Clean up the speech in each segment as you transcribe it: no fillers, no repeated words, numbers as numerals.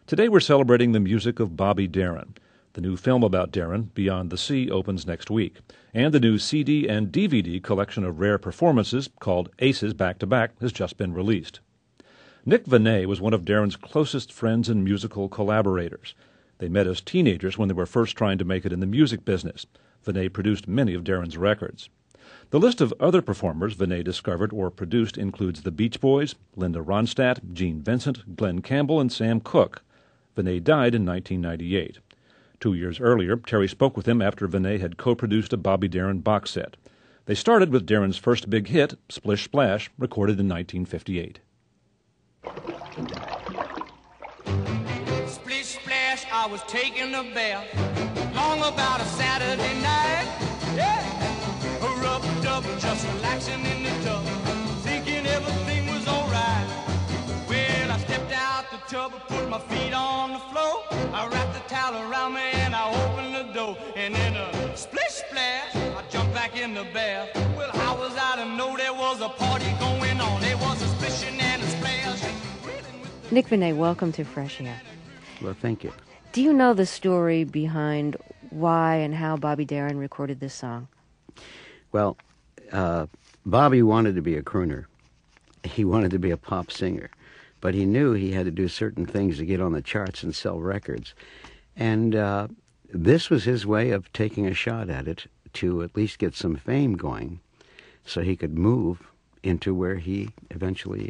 Today we're celebrating the music of Bobby Darin. The new film about Darin, Beyond the Sea, opens next week. And the new CD and DVD collection of rare performances, called Aces Back to Back, has just been released. Nick Venet was one of Darin's closest friends and musical collaborators. They met as teenagers when they were first trying to make it in the music business. Venet produced many of Darin's records. The list of other performers Venet discovered or produced includes the Beach Boys, Linda Ronstadt, Gene Vincent, Glenn Campbell, and Sam Cooke. Venet died in 1998. 2 years earlier, Terry spoke with him after Venet had co-produced a Bobby Darin box set. They started with Darin's first big hit, Splish Splash, recorded in 1958. Splish splash, I was taking a bath, long about a Saturday night. Yeah, rubbed up, just relaxing in the tub, thinking everything was alright. Well, I stepped out the tub, put my feet on the floor, I wrapped the towel around me and I opened the door, and then a splish splash, I jumped back in the bath. Well, how was I to know there was a party going on? There was a splishing and a splash. Nick Venet, welcome to Fresh Air. Well, thank you. Do you know the story behind why and how Bobby Darin recorded this song? Well, Bobby wanted to be a crooner. He wanted to be a pop singer. But he knew he had to do certain things to get on the charts and sell records. And this was his way of taking a shot at it to at least get some fame going so he could move into where he eventually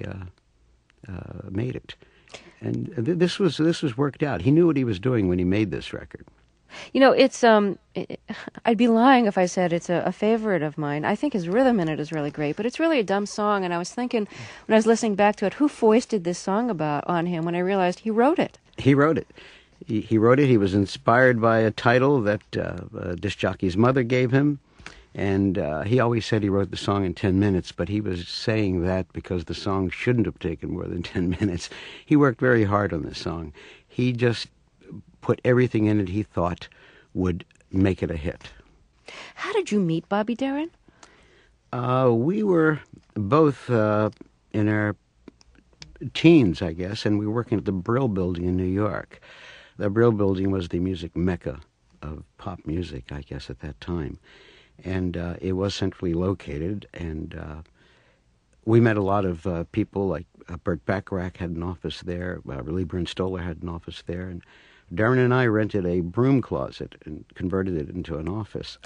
made it. And this was worked out. He knew what he was doing when he made this record. You know, it's I'd be lying if I said it's a favorite of mine. I think his rhythm in it is really great, but it's really a dumb song. And I was thinking, when I was listening back to it, who foisted this song on him, when I realized he wrote it. He wrote it. He wrote it. He was inspired by a title that a disc jockey's mother gave him. And he always said he wrote the song in 10 minutes, but he was saying that because the song shouldn't have taken more than 10 minutes. He worked very hard on this song. He just put everything in it he thought would make it a hit. How did you meet Bobby Darin? We were both in our teens, I guess, and we were working at the Brill Building in New York. The Brill Building was the music mecca of pop music, I guess, at that time. And it was centrally located, and we met a lot of people, like Burt Bacharach had an office there, Lieber Stoller had an office there, and Darin and I rented a broom closet and converted it into an office.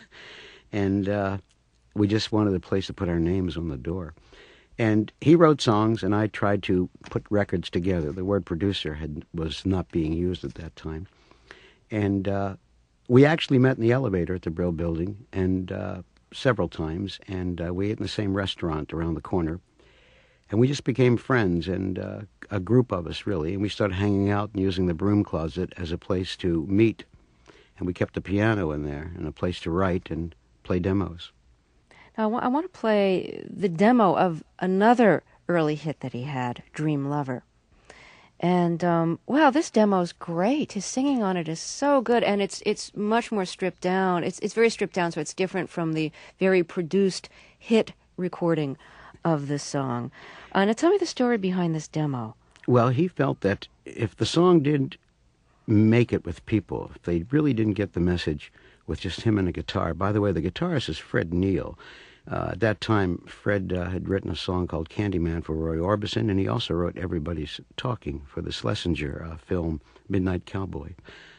And we just wanted a place to put our names on the door. And he wrote songs, and I tried to put records together. The word producer was not being used at that time. And we actually met in the elevator at the Brill Building, and several times, and we ate in the same restaurant around the corner. And we just became friends, and a group of us, really. And we started hanging out and using the broom closet as a place to meet. And we kept a piano in there and a place to write and play demos. Now, I want to play the demo of another early hit that he had, Dream Lover. And, wow, this demo's great. His singing on it is so good, and it's much more stripped down. It's very stripped down, so it's different from the very produced hit recording of this song. Now, tell me the story behind this demo. Well, he felt that if the song didn't make it with people, if they really didn't get the message with just him and a guitar. By the way, the guitarist is Fred Neil. At that time, Fred had written a song called Candyman for Roy Orbison, and he also wrote Everybody's Talking for the Schlesinger film Midnight Cowboy.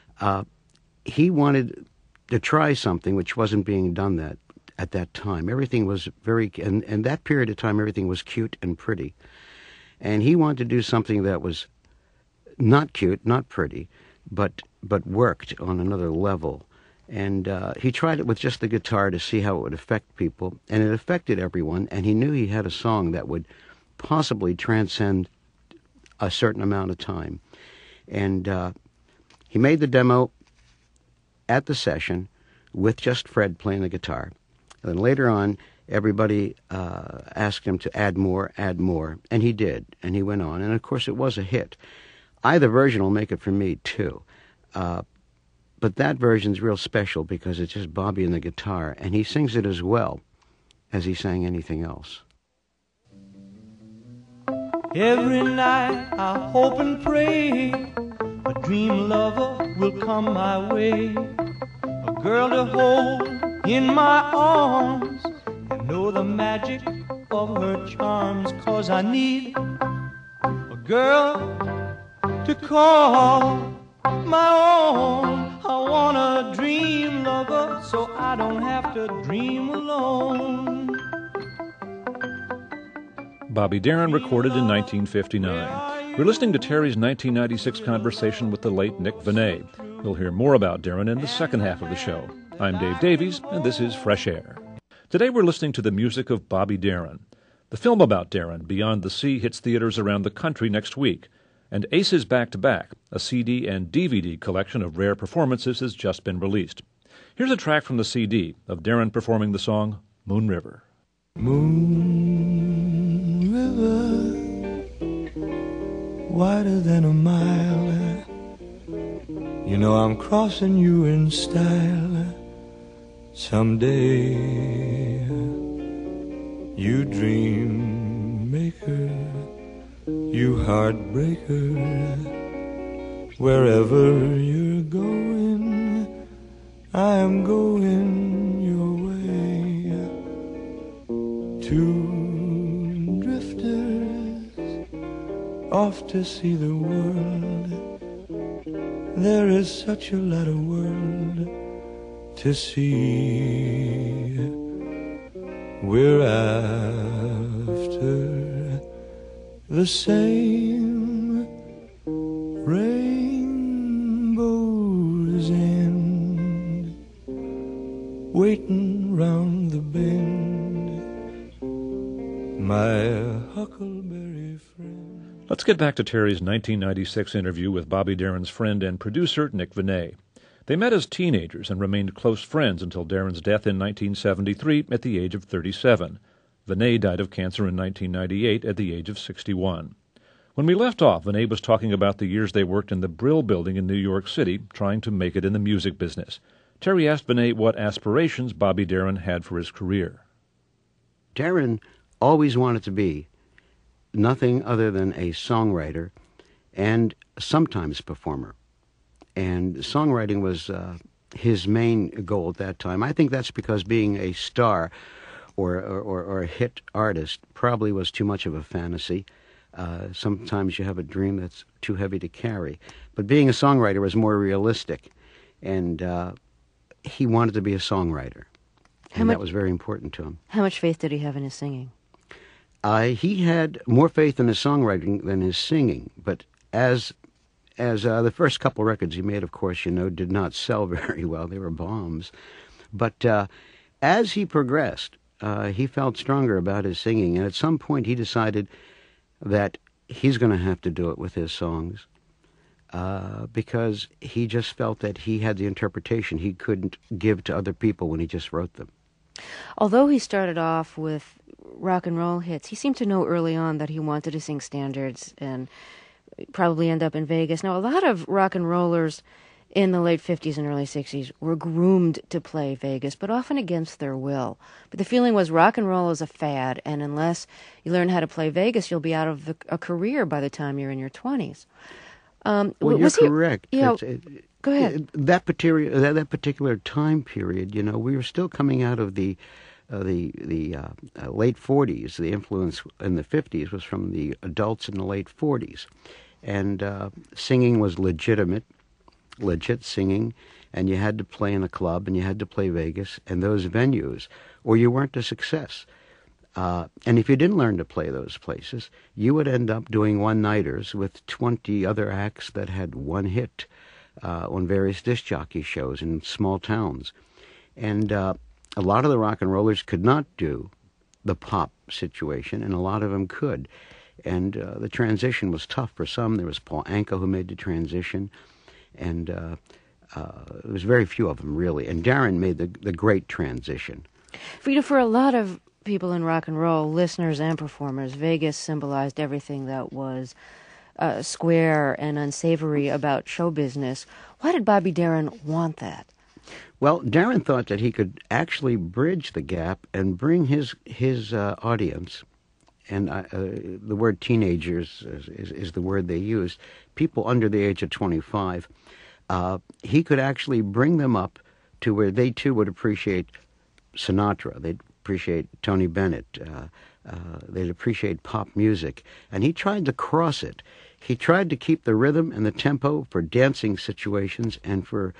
He wanted to try something which wasn't being done at that time. Everything was very, and that period of time, everything was cute and pretty. And he wanted to do something that was not cute, not pretty, but worked on another level. And he tried it with just the guitar to see how it would affect people, and it affected everyone, and he knew he had a song that would possibly transcend a certain amount of time. And he made the demo at the session with just Fred playing the guitar. And then later on, everybody asked him to add more, and he did, and he went on. And, of course, it was a hit. Either version will make it for me, too. But that version's real special because it's just Bobby and the guitar, and he sings it as well as he sang anything else. Every night I hope and pray lover will come my way, a girl to hold in my arms and know the magic of her charms. 'Cause I need a girl to call my own. I want a dream lover so I don't have to dream alone. Bobby Darin recorded in 1959. We're listening to Terry's 1996 conversation with the late Nick Venet. We'll hear more about Darin in the second half of the show. I'm Dave Davies, and this is Fresh Air. Today we're listening to the music of Bobby Darin. The film about Darin, Beyond the Sea, hits theaters around the country next week. And Aces Back to Back, a CD and DVD collection of rare performances, has just been released. Here's a track from the CD of Darin performing the song Moon River. Moon River, wider than a mile. You know I'm crossing you in style someday. You dream maker, you heartbreaker, wherever you're going, I am going your way. Two drifters off to see the world. There is such a lot of world to see. We're after the same rainbow's end, waiting round the bend, my huckleberry friend. Let's get back to Terry's 1996 interview with Bobby Darin's friend and producer, Nick Venet. They met as teenagers and remained close friends until Darin's death in 1973 at the age of 37. Venet died of cancer in 1998 at the age of 61. When we left off, Venet was talking about the years they worked in the Brill Building in New York City, trying to make it in the music business. Terry asked Venet what aspirations Bobby Darin had for his career. Darin always wanted to be nothing other than a songwriter and sometimes performer. And songwriting was his main goal at that time. I think that's because being a star or a hit artist probably was too much of a fantasy. Sometimes you have a dream that's too heavy to carry. But being a songwriter was more realistic. And he wanted to be a songwriter. And that was very important to him. How much faith did he have in his singing? He had more faith in his songwriting than his singing. But as the first couple records he made, of course, did not sell very well. They were bombs. But as he progressed, he felt stronger about his singing. And at some point he decided that he's going to have to do it with his songs because he just felt that he had the interpretation he couldn't give to other people when he just wrote them. Although he started off with rock and roll hits, he seemed to know early on that he wanted to sing standards and probably end up in Vegas. Now, a lot of rock and rollers in the late 50s and early 60s were groomed to play Vegas, but often against their will. But the feeling was rock and roll is a fad, and unless you learn how to play Vegas, you'll be out of a career by the time you're in your 20s. Well, you're correct. Go ahead. That particular time period, we were still coming out of the late 40s. The influence in the 50s was from the adults in the late 40s. And singing was legit singing, and you had to play in a club, and you had to play Vegas, and those venues, or you weren't a success. And if you didn't learn to play those places, you would end up doing one-nighters with 20 other acts that had one hit on various disc jockey shows in small towns. And a lot of the rock and rollers could not do the pop situation, and a lot of them could. And the transition was tough for some. There was Paul Anka who made the transition, and there was very few of them, really. And Darin made the great transition. For a lot of people in rock and roll, listeners and performers, Vegas symbolized everything that was square and unsavory about show business. Why did Bobby Darin want that? Well, Darin thought that he could actually bridge the gap and bring his audience and the word teenagers is the word they used, people under the age of 25, he could actually bring them up to where they too would appreciate Sinatra, they'd appreciate Tony Bennett, they'd appreciate pop music, and he tried to cross it. He tried to keep the rhythm and the tempo for dancing situations and for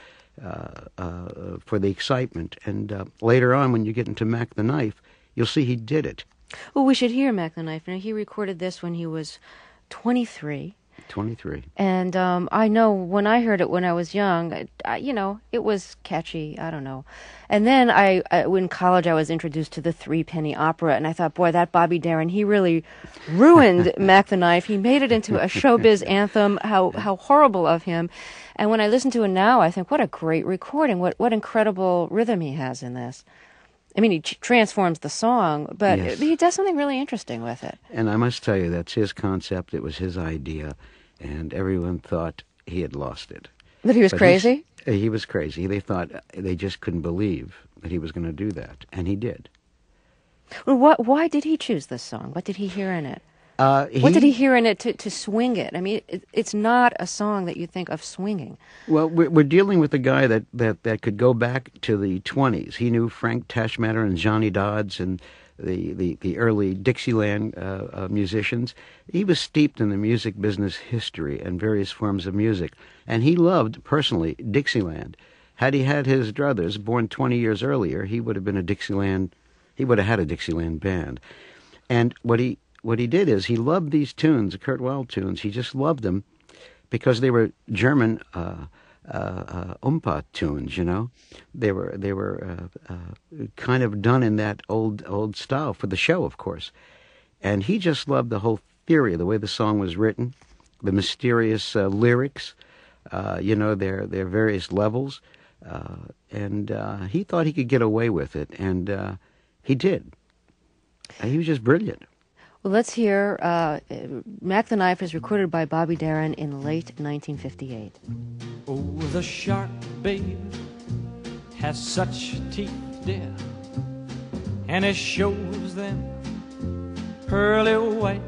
the excitement. And later on, when you get into Mac the Knife, you'll see he did it. Well, we should hear Mac the Knife. Now, he recorded this when he was 23. 23. And I know when I heard it when I was young, it was catchy. I don't know. And then in college, I was introduced to the Three-Penny Opera, and I thought, boy, that Bobby Darin, he really ruined Mac the Knife. He made it into a showbiz anthem. How horrible of him. And when I listen to it now, I think, what a great recording. What incredible rhythm he has in this. I mean, he transforms the song, but Yes. he does something really interesting with it. And I must tell you, that's his concept. It was his idea, and everyone thought he had lost it. That he was But crazy? He was crazy. They thought they just couldn't believe that he was going to do that, and he did. Well, why did he choose this song? What did he hear in it? What did he hear in it to swing it? I mean, it's not a song that you think of swinging. Well, we're dealing with a guy that could go back to the 20s. He knew Frank Tashmatter and Johnny Dodds and the early Dixieland musicians. He was steeped in the music business history and various forms of music. And he loved, personally, Dixieland. Had he had his druthers born 20 years earlier, he would have been he would have had a Dixieland band. And what he did is he loved these tunes, the Kurt Weill tunes. He just loved them because they were German Oompa tunes, you know. They were kind of done in that old style for the show, of course. And he just loved the whole theory, the way the song was written, the mysterious lyrics, their various levels. And he thought he could get away with it, and he did. He was just brilliant. Well, let's hear Mac the Knife is recorded by Bobby Darin in late 1958. Oh, the shark, babe, has such teeth, dear, and it shows them pearly white.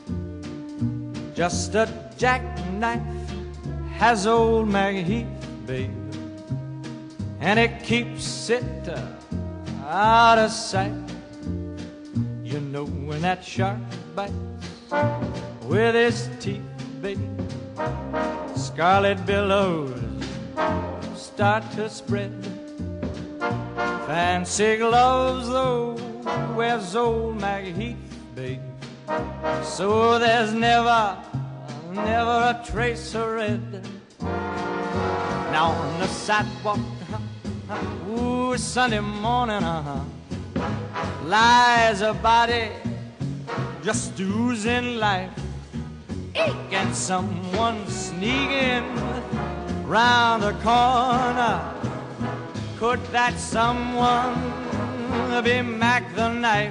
Just a jackknife has old Maggie Heath, babe, and it keeps it out of sight. You know when that shark bites with his teeth, baby, scarlet billows start to spread. Fancy gloves, though, wears old Maggie Heath, baby, so there's never a trace of red. Now on the sidewalk, ooh, Sunday morning, lies a body just oozing life. Eek, and someone sneaking round the corner. Could that someone be Mac the Knife?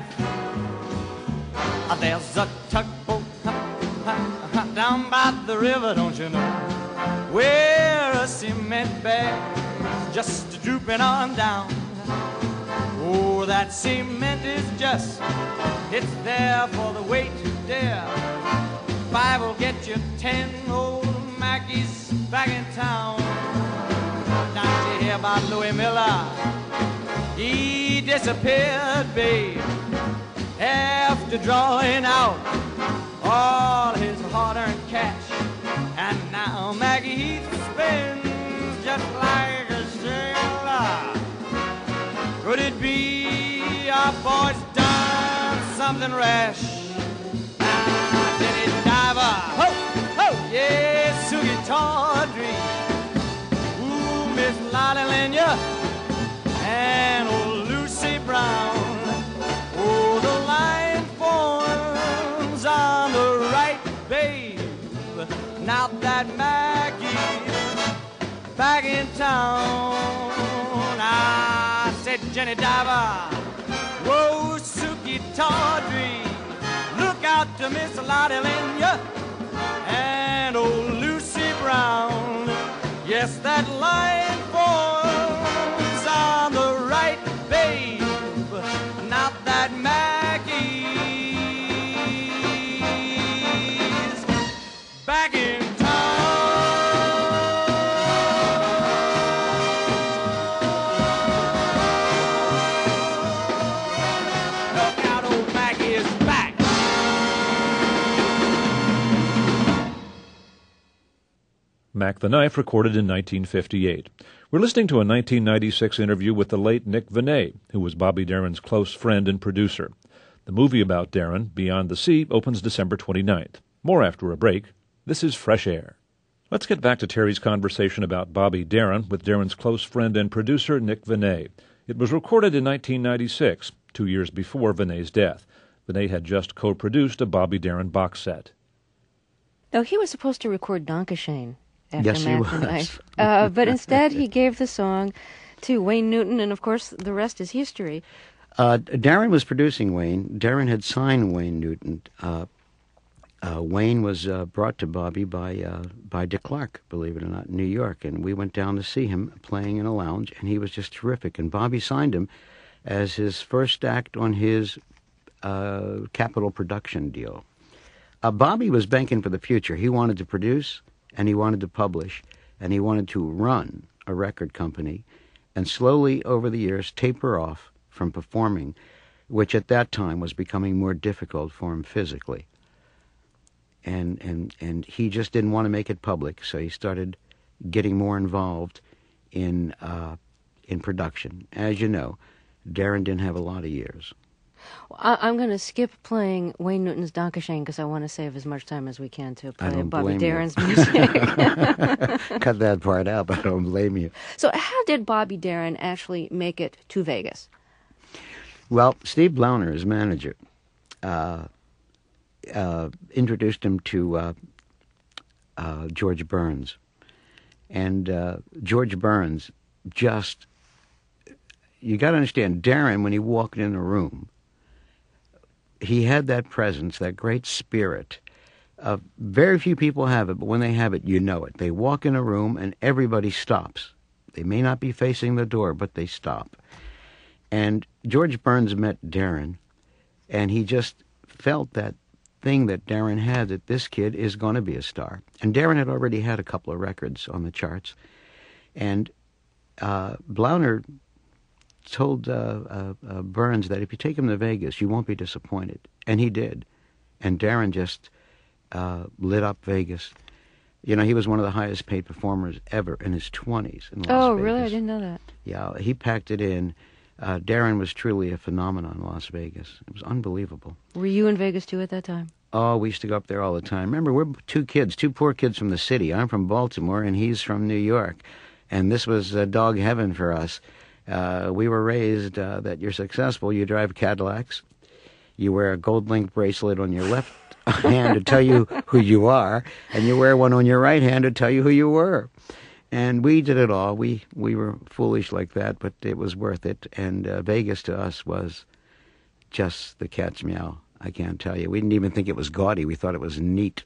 There's a tugboat down by the river, don't you know, where a cement bag's just drooping on down. Oh, that cement is just, it's there for the weight, dear. 5 will get you 10, old Mackie's back in town. Don't you hear about Louis Miller? He disappeared, babe, after drawing out all his hard-earned cash. And now Maggie Heath spins just like a sailor. Could it be our boy's done something rash? Jenny Diver, ho, ho, yes, Sugie Tawdry, ooh, Miss Lolly Lenya, and old Lucy Brown. Oh, the line forms on the right, babe. Now that Maggie's back in town, I said Jenny Diver, whoa, Sugie Tawdry, look out to Miss Lottie Lenya and old Lucy Brown. Yes, that line forms on the right, babe. Not that Maggie Mac the Knife, recorded in 1958. We're listening to a 1996 interview with the late Nick Venet, who was Bobby Darin's close friend and producer. The movie about Darin, Beyond the Sea, opens December 29th. More after a break. This is Fresh Air. Let's get back to Terry's conversation about Bobby Darin with Darin's close friend and producer, Nick Venet. It was recorded in 1996, 2 years before Venet's death. Venet had just co-produced a Bobby Darin box set. Though he was supposed to record Dankeschön after Yes, he Mac the was. Knife. But instead he gave the song to Wayne Newton, and of course the rest is history. Darin was producing Wayne. Darin had signed Wayne Newton. Wayne was brought to Bobby by Dick Clark, believe it or not, in New York. And we went down to see him playing in a lounge, and he was just terrific. And Bobby signed him as his first act on his Capitol production deal. Bobby was banking for the future. He wanted to produce, and he wanted to publish, and he wanted to run a record company, and slowly over the years taper off from performing, which at that time was becoming more difficult for him physically. And he just didn't want to make it public, so he started getting more involved in production. As you know, Darin didn't have a lot of years. Well, I'm going to skip playing Wayne Newton's Dankeschön because I want to save as much time as we can to play Bobby Darin's music. Cut that part out, but I don't blame you. So how did Bobby Darin actually make it to Vegas? Well, Steve Blauner, his manager, introduced him to George Burns. And George Burns just... You got to understand, Darin, when he walked in a room, he had that presence, that great spirit. Very few people have it, but when they have it, you know it. They walk in a room and everybody stops. They may not be facing the door, but they stop. And George Burns met Darin, and he just felt that thing that Darin had, that this kid is going to be a star. And Darin had already had a couple of records on the charts. And Blauner told Burns that if you take him to Vegas, you won't be disappointed. And he did. And Darin just lit up Vegas. You know, he was one of the highest paid performers ever in his 20s in Las Vegas. Oh, really? I didn't know that. Yeah, he packed it in. Darin was truly a phenomenon in Las Vegas. It was unbelievable. Were you in Vegas, too, at that time? Oh, we used to go up there all the time. Remember, we're two poor kids from the city. I'm from Baltimore, and he's from New York. And this was dog heaven for us. We were raised that you're successful. You drive Cadillacs. You wear a gold link bracelet on your left hand to tell you who you are, and you wear one on your right hand to tell you who you were. And we did it all. We were foolish like that, but it was worth it. And Vegas to us was just the cat's meow. I can't tell you. We didn't even think it was gaudy. We thought it was neat.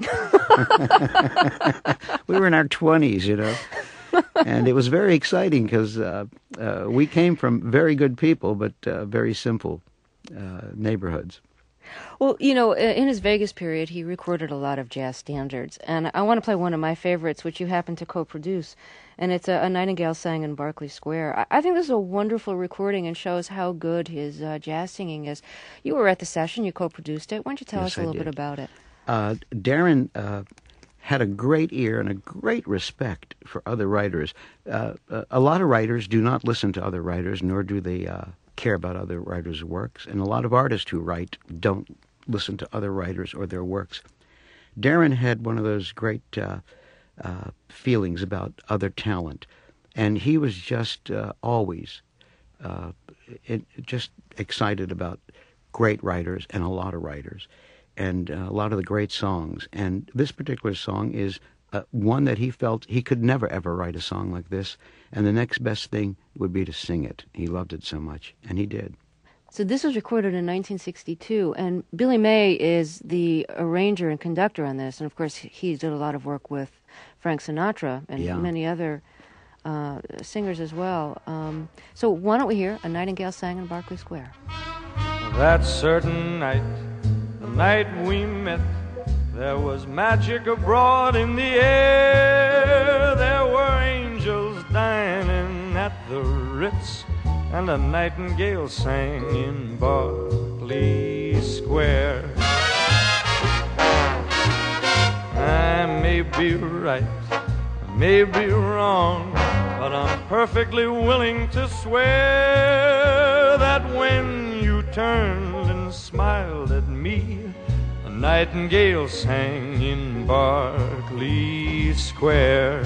We were in our 20s, you know. And it was very exciting because we came from very good people, but very simple neighborhoods. Well, you know, in his Vegas period, he recorded a lot of jazz standards. And I want to play one of my favorites, which you happen to co-produce. And it's A Nightingale Sang in Berkeley Square. I think this is a wonderful recording and shows how good his jazz singing is. You were at the session. You co-produced it. Why don't you tell us a little bit about it? Darin had a great ear and a great respect for other writers. A lot of writers do not listen to other writers, nor do they care about other writers' works. And a lot of artists who write don't listen to other writers or their works. Darin had one of those great feelings about other talent. And he was just always just excited about great writers and a lot of writers. And a lot of the great songs. And this particular song is one that he felt he could never, ever write a song like this. And the next best thing would be to sing it. He loved it so much, and he did. So this was recorded in 1962, and Billy May is the arranger and conductor on this. And, of course, he did a lot of work with Frank Sinatra and many other singers as well. So why don't we hear A Nightingale Sang in Berkeley Square? That certain night, the night we met, there was magic abroad in the air. There were angels dining at the Ritz, and a nightingale sang in Berkeley Square. I may be right, may be wrong, but I'm perfectly willing to swear that when you turned and smiled at me, a nightingale sang in Berkeley Square.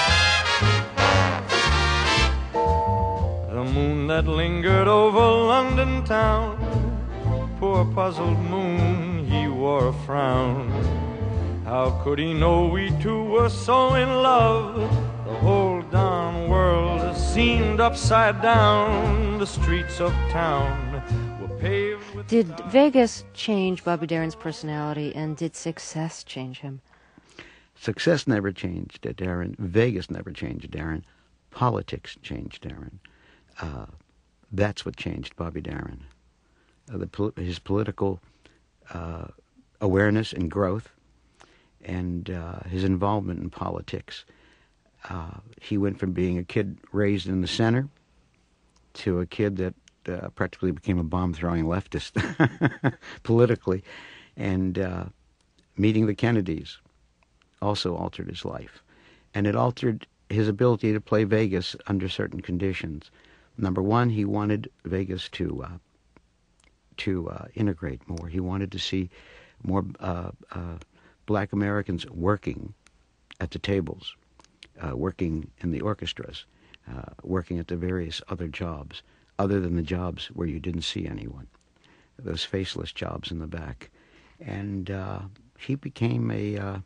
The moon that lingered over London town, poor puzzled moon, he wore a frown. How could he know we two were so in love? The whole darn world seemed upside down. The streets of town were paved with... Did Vegas change Bobby Darin's personality, and did success change him? Success never changed Darin. Vegas never changed Darin. Politics changed Darin. That's what changed Bobby Darin. His political awareness and growth, and his involvement in politics. He went from being a kid raised in the center to a kid that practically became a bomb-throwing leftist politically, and meeting the Kennedys also altered his life. And it altered his ability to play Vegas under certain conditions. Number one, he wanted Vegas to integrate more. He wanted to see more black Americans working at the tables, working in the orchestras, working at the various other jobs, other than the jobs where you didn't see anyone, those faceless jobs in the back. And he became a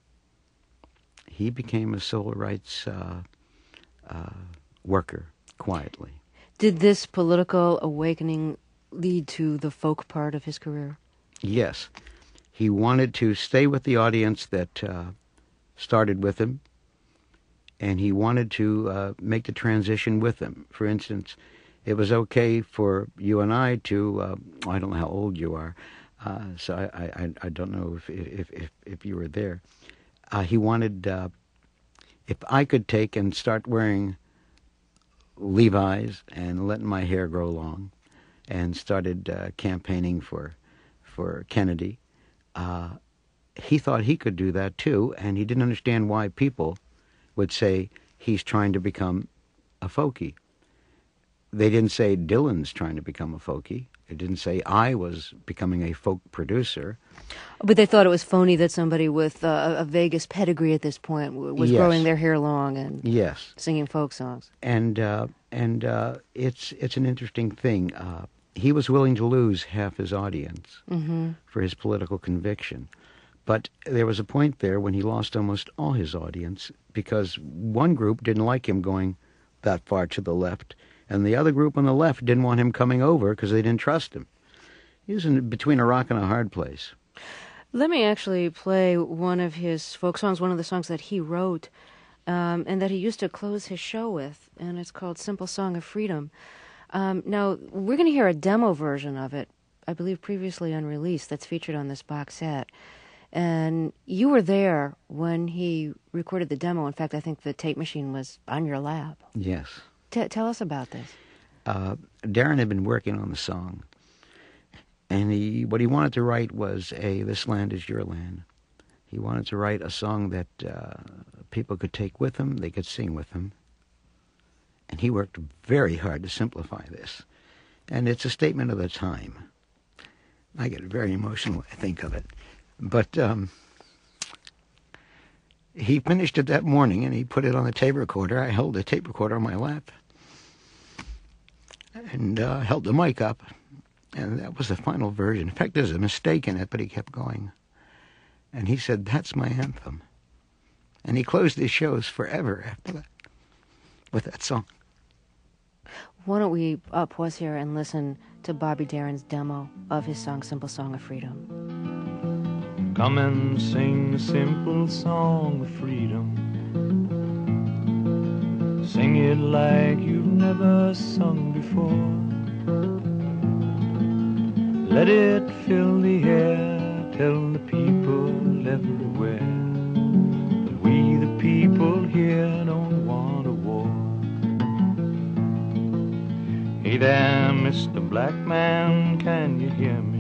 civil rights worker quietly. Did this political awakening lead to the folk part of his career? Yes. He wanted to stay with the audience that started with him, and he wanted to make the transition with them. For instance, it was okay for you and I to, I don't know how old you are, so I don't know if you were there. He wanted, if I could take and start wearing Levi's and letting my hair grow long, and started campaigning for Kennedy, he thought he could do that too, and he didn't understand why people would say he's trying to become a folkie. They didn't say Dylan's trying to become a folkie. They didn't say I was becoming a folk producer. But they thought it was phony that somebody with a Vegas pedigree at this point was growing their hair long and singing folk songs. And it's an interesting thing. He was willing to lose half his audience for his political conviction. But there was a point there when he lost almost all his audience because one group didn't like him going that far to the left, and the other group on the left didn't want him coming over because they didn't trust him. He was in between a rock and a hard place. Let me actually play one of his folk songs, one of the songs that he wrote and that he used to close his show with, and it's called Simple Song of Freedom. Now, we're going to hear a demo version of it, I believe previously unreleased, that's featured on this box set. And you were there when he recorded the demo. In fact, I think the tape machine was on your lap. Yes. Tell us about this. Darin had been working on the song, and what he wanted to write was This Land Is Your Land. He wanted to write a song that people could take with them, they could sing with them. And he worked very hard to simplify this. And it's a statement of the time. I get very emotional when I think of it. But he finished it that morning, and he put it on the tape recorder. I held the tape recorder on my lap and held the mic up. And that was the final version. In fact, there's a mistake in it, but he kept going. And he said, "That's my anthem." And he closed his shows forever after that with that song. Why don't we pause here and listen to Bobby Darin's demo of his song, Simple Song of Freedom. Come and sing a simple song of freedom. Sing it like you've never sung before. Let it fill the air, tell the people everywhere that we the people here don't want a war. Hey there, Mr. Black Man, can you hear me?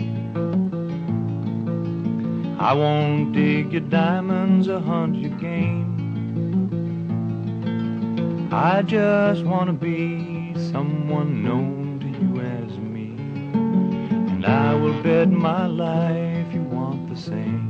I won't dig your diamonds or hunt your game. I just want to be someone known to you as me, and I will bet my life you want the same.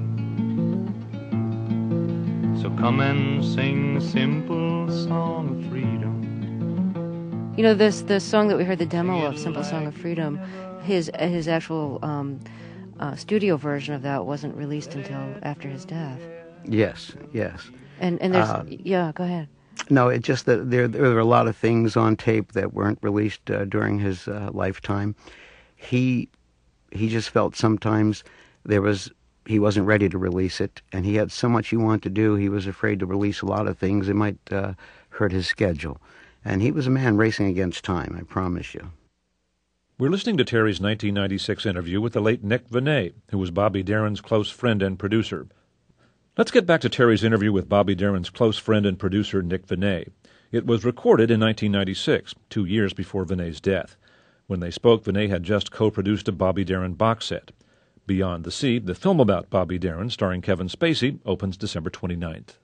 So come and sing a simple song of freedom. You know, the song that we heard the demo of, Simple Song of Freedom, his actual studio version of that wasn't released until after his death. Yes, yes. And there's yeah, go ahead. No, it's just that there were a lot of things on tape that weren't released during his lifetime. He just felt sometimes he wasn't ready to release it, and he had so much he wanted to do. He was afraid to release a lot of things. It might hurt his schedule. And he was a man racing against time, I promise you. We're listening to Terry's 1996 interview with the late Nick Venet, who was Bobby Darin's close friend and producer. Let's get back to Terry's interview with Bobby Darin's close friend and producer, Nick Venet. It was recorded in 1996, 2 years before Venet's death. When they spoke, Venet had just co-produced a Bobby Darin box set. Beyond the Sea, the film about Bobby Darin, starring Kevin Spacey, opens December 29th.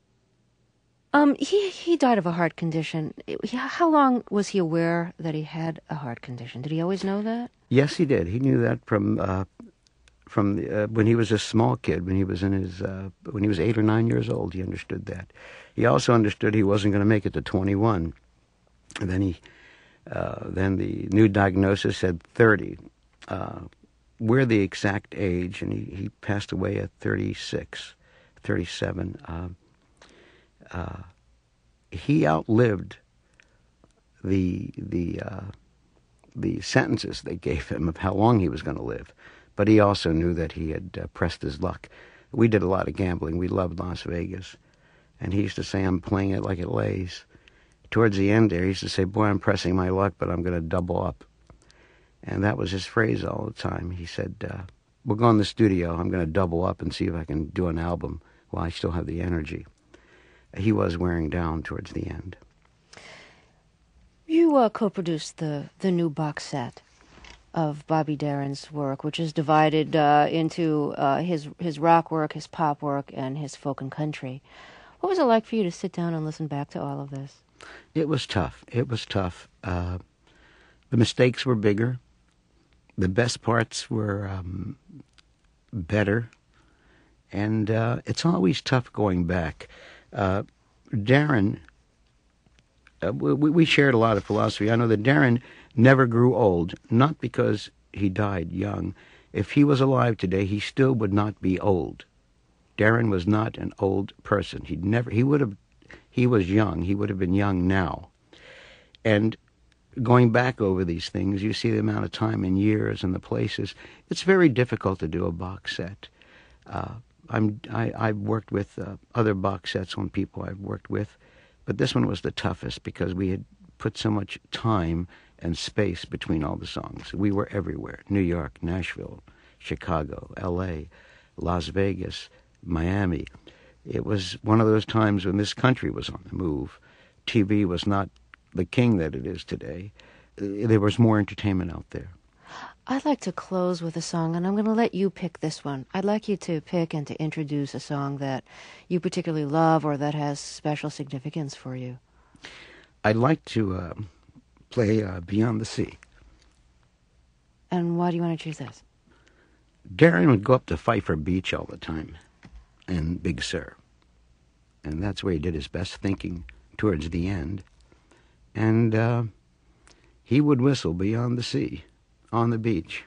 He died of a heart condition. How long was he aware that he had a heart condition? Did he always know that? Yes, he did. He knew that from when he was a small kid, when he was 8 or 9 years old. He understood that. He also understood he wasn't going to make it to 21. And then then the new diagnosis said 30. We're the exact age, and he passed away at 36, 37. He outlived the sentences they gave him of how long he was going to live, but he also knew that he had pressed his luck. We did a lot of gambling. We loved Las Vegas, and he used to say, "I'm playing it like it lays." Towards the end there, he used to say, "Boy, I'm pressing my luck, but I'm going to double up." And that was his phrase all the time. He said, "We'll go in the studio. I'm going to double up and see if I can do an album while I still have the energy." He was wearing down towards the end. You co-produced the new box set of Bobby Darin's work, which is divided into his rock work, his pop work, and his folk and country. What was it like for you to sit down and listen back to all of this? It was tough. It was tough. The mistakes were bigger. The best parts were better. And it's always tough going back. Darin, we shared a lot of philosophy. I know that Darin never grew old, not because he died young. If he was alive today, he still would not be old. Darin was not an old person. He was young. He would have been young now. And going back over these things, you see the amount of time and years and the places. It's very difficult to do a box set. I've worked with other box sets on people I've worked with, but this one was the toughest because we had put so much time and space between all the songs. We were everywhere: New York, Nashville, Chicago, L.A., Las Vegas, Miami. It was one of those times when this country was on the move. TV was not the king that it is today. There was more entertainment out there. I'd like to close with a song, and I'm going to let you pick this one. I'd like you to pick and to introduce a song that you particularly love or that has special significance for you. I'd like to play Beyond the Sea. And why do you want to choose this? Darin would go up to Pfeiffer Beach all the time, and Big Sur. And that's where he did his best thinking towards the end. And he would whistle Beyond the Sea on the beach.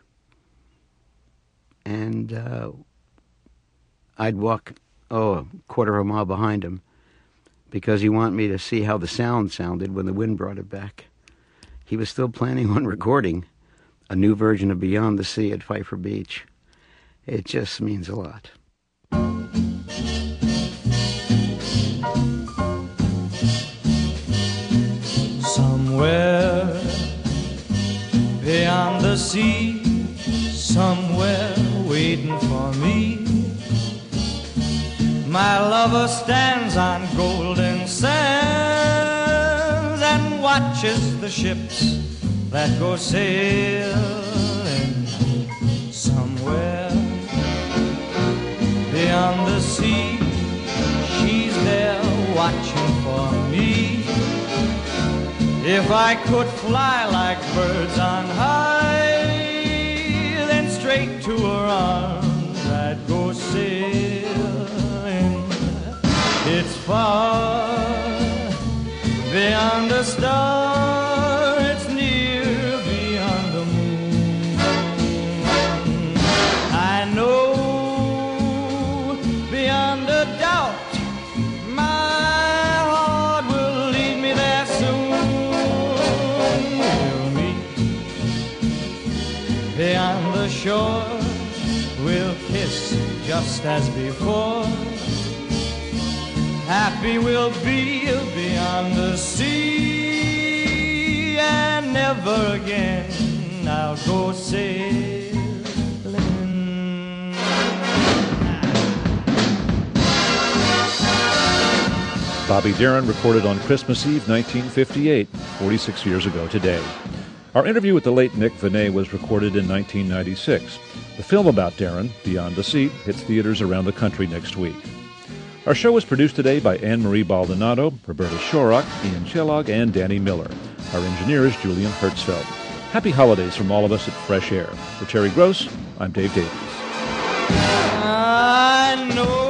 And I'd walk, a quarter of a mile behind him because he wanted me to see how the sound sounded when the wind brought it back. He was still planning on recording a new version of Beyond the Sea at Pfeiffer Beach. It just means a lot. Somewhere beyond the sea, somewhere waiting for me, my lover stands on golden sands and watches the ships that go sailing. Somewhere beyond the sea, she's there watching for me, If I could fly like birds on high, then straight to her arms I'd go sailing. It's far beyond a star, it's near beyond the moon. I know beyond a doubt my heart will lead me there soon. We'll meet beyond the shore, we'll kiss just as before. Happy we'll be beyond the sea, and never again I'll go sailing. Bobby Darin recorded on Christmas Eve 1958, 46 years ago today. Our interview with the late Nick Venet was recorded in 1996. The film about Darin, Beyond the Sea, hits theaters around the country next week. Our show was produced today by Anne-Marie Baldonado, Roberta Shorrock, Ian Kellogg, and Danny Miller. Our engineer is Julian Hertzfeld. Happy holidays from all of us at Fresh Air. For Terry Gross, I'm Dave Davies. I know